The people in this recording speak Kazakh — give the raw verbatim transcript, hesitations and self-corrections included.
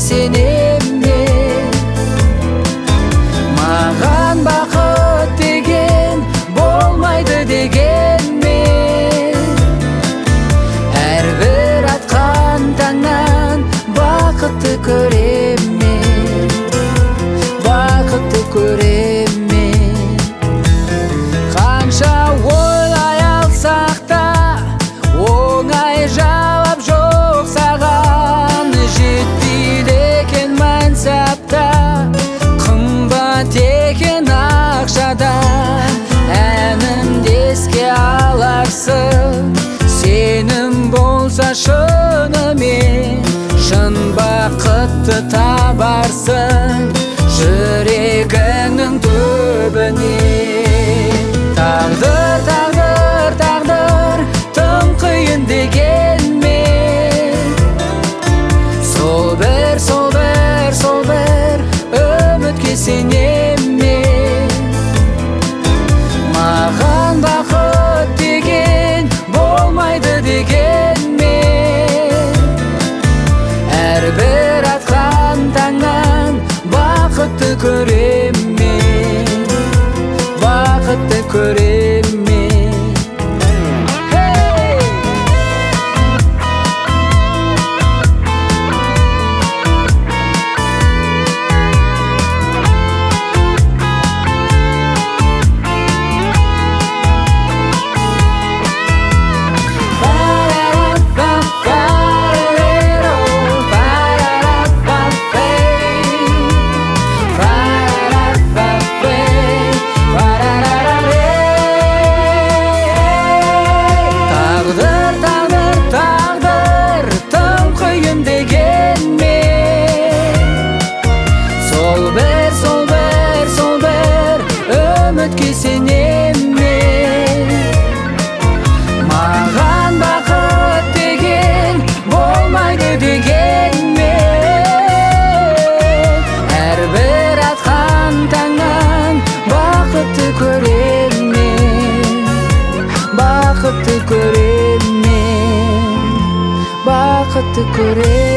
сенем мен. Маған бақыт деген болмайды дегенмен, әрбір атқан таңнан бақытты көрем мен, бақытты көрем мен. Қанша ойлай алсақ та оңай жауап жоқ саған. Жетпейді екен мансапта, қымбат екен ақшада. Әнімді еске аларсың, сенім болса шынымен, шын бақытты табарсың жүрегіңнің түбінен. Тағдыр, тағдыр, тағдыр тым қиын дегенмен, сол бір, сол бір, сол бір үмітке сенем мен. Маған бақыт деген болмайды дегенмен, әрбір атқан таңнан бақытты көрем мен, бақытты көрем мен. Сенем мен. Маған бақыт деген болмайды дегенмен, әрбір атқан таңнан бақытты көрем мен, бақытты көрем мен, бақытты көрем.